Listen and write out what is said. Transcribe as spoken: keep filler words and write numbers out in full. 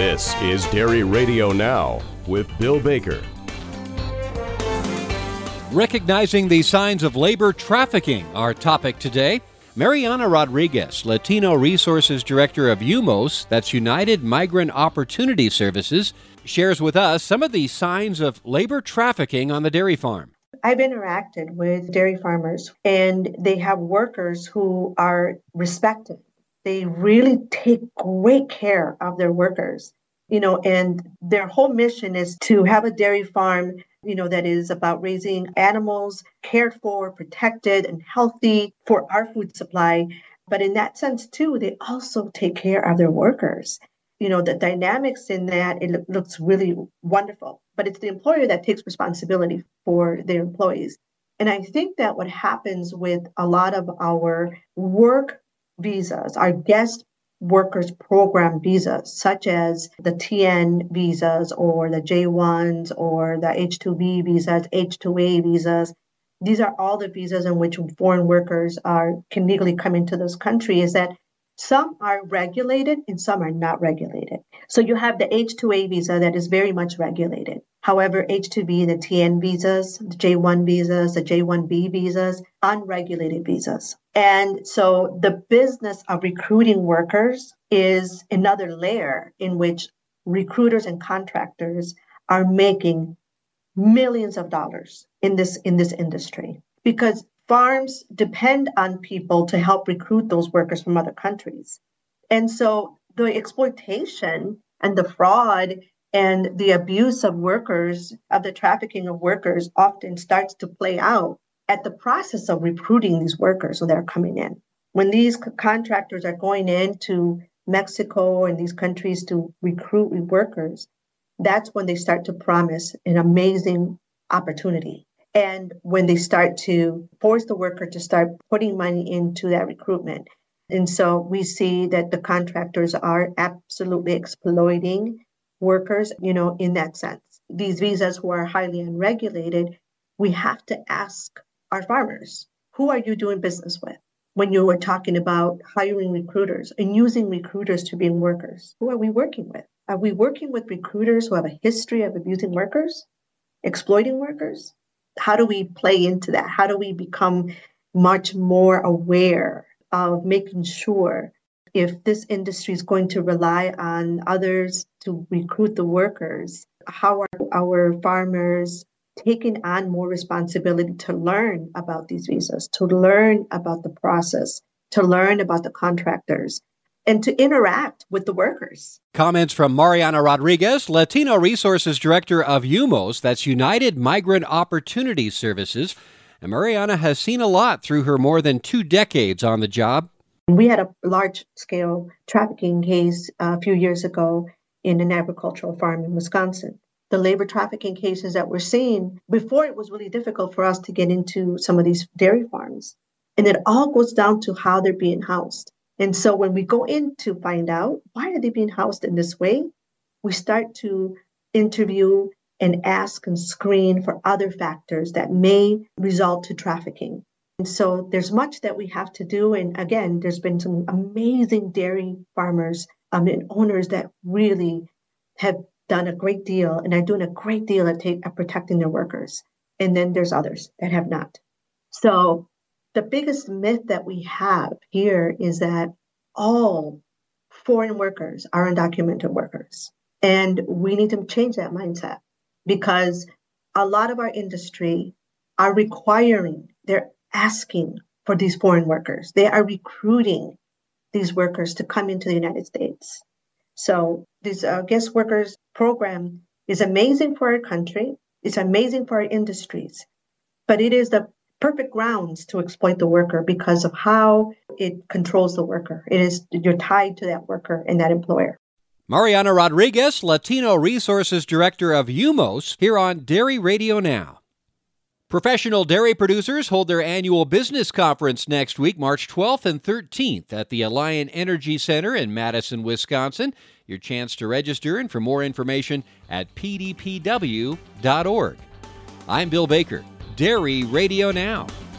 This is Dairy Radio Now with Bill Baker. Recognizing the signs of labor trafficking, our topic today. Mariana Rodriguez, Latino Resources Director of U M O S, that's United Migrant Opportunity Services, shares with us some of the signs of labor trafficking on the dairy farm. I've interacted with dairy farmers, and they have workers who are respected. They really take great care of their workers, you know, and their whole mission is to have a dairy farm, you know, that is about raising animals, cared for, protected, and healthy for our food supply. But in that sense, too, they also take care of their workers. You know, the dynamics in that, it lo- looks really wonderful. But it's the employer that takes responsibility for their employees. And I think that what happens with a lot of our work visas, our guest workers program visas, such as the T N visas or the J ones or the H two B visas, H two A visas. These are all the visas in which foreign workers are can legally come into this country, is that some are regulated and some are not regulated. So you have the H two A visa that is very much regulated. However, H two B, the T N visas, the J one visas, the J one B visas, unregulated visas. And so the business of recruiting workers is another layer in which recruiters and contractors are making millions of dollars in this in this industry, because farms depend on people to help recruit those workers from other countries. And so the exploitation and the fraud and the abuse of workers, of the trafficking of workers, often starts to play out at the process of recruiting these workers when they're coming in. When these c- contractors are going into Mexico and these countries to recruit workers, that's when they start to promise an amazing opportunity. And when they start to force the worker to start putting money into that recruitment. And so we see that the contractors are absolutely exploiting workers, you know, in that sense. These visas who are highly unregulated, we have to ask our farmers, who are you doing business with? When you were talking about hiring recruiters and using recruiters to bring workers, who are we working with? Are we working with recruiters who have a history of abusing workers, exploiting workers? How do we play into that? How do we become much more aware of making sure if this industry is going to rely on others to recruit the workers, how are our farmers taking on more responsibility to learn about these visas, to learn about the process, to learn about the contractors, and to interact with the workers? Comments from Mariana Rodriguez, Latino Resources Director of U M O S, that's United Migrant Opportunity Services. And Mariana has seen a lot through her more than two decades on the job. We had a large-scale trafficking case a few years ago in an agricultural farm in Wisconsin. The labor trafficking cases that we're seeing, before it was really difficult for us to get into some of these dairy farms. And it all goes down to how they're being housed. And so when we go in to find out why are they being housed in this way, we start to interview and ask and screen for other factors that may result to trafficking. And so there's much that we have to do. And again, there's been some amazing dairy farmers um, and owners that really have done a great deal and are doing a great deal at, take, at protecting their workers. And then there's others that have not. So the biggest myth that we have here is that all foreign workers are undocumented workers. And we need to change that mindset, because a lot of our industry are requiring, they're asking for these foreign workers. They are recruiting these workers to come into the United States. So this uh, guest workers program is amazing for our country. It's amazing for our industries, but it is the perfect grounds to exploit the worker because of how it controls the worker. It is, you're tied to that worker and that employer. Mariana Rodriguez, Latino Resources Director of U M O S, here on Dairy Radio Now. Professional dairy producers hold their annual business conference next week, March twelfth and thirteenth at the Alliant Energy Center in Madison, Wisconsin. Your chance to register and for more information at p d p w dot org. I'm Bill Baker, Dairy Radio Now.